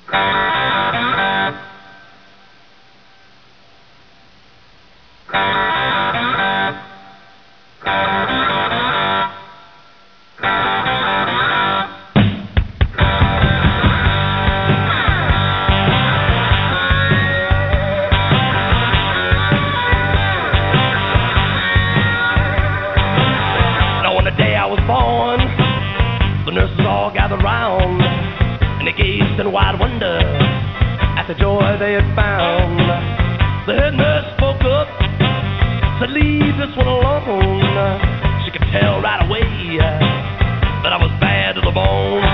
Now on the day I was born, the nurses all gathered round, and they gazed in wide wonder at the joy they had found. The head nurse spoke up, said, "Leave this one alone." She could tell right away that I was bad to the bone.